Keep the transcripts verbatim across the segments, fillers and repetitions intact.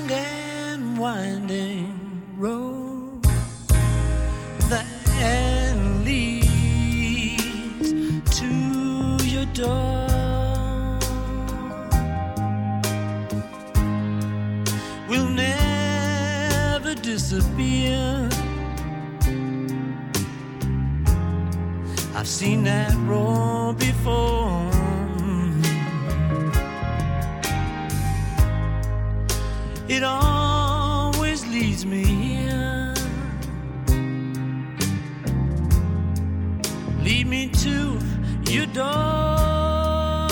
and winding road that leads to your door will never disappear. I've seen that road before. It always leads me here. Lead me to your door.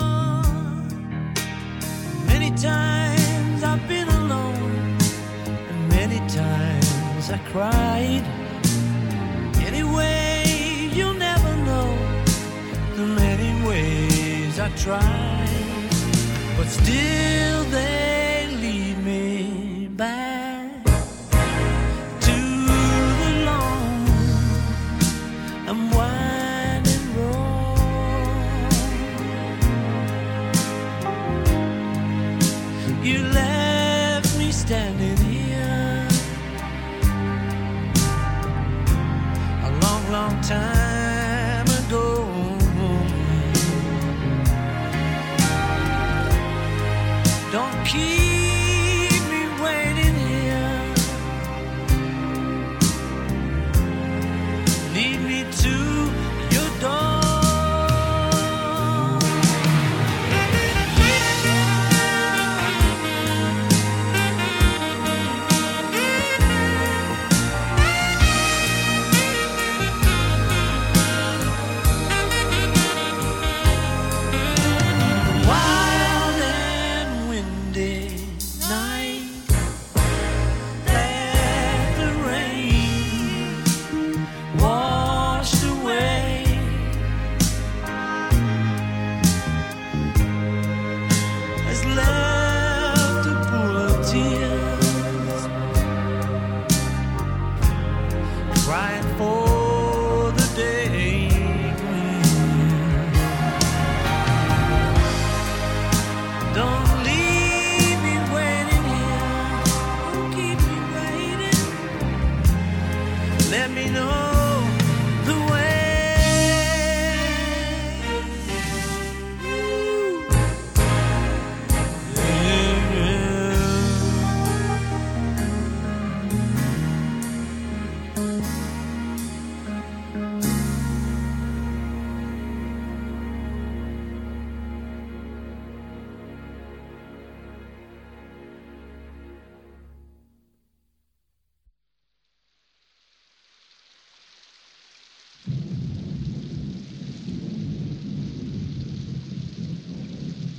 Many times I've been alone, and many times I cried. Anyway, you'll never know the many ways I tried, but still they lead me back to the long and winding road. You left me standing here a long, long time ago. Don't keep me waiting here. Lead me to your door. Wild and windy night, let the rain washed away. Has left a pool of tears.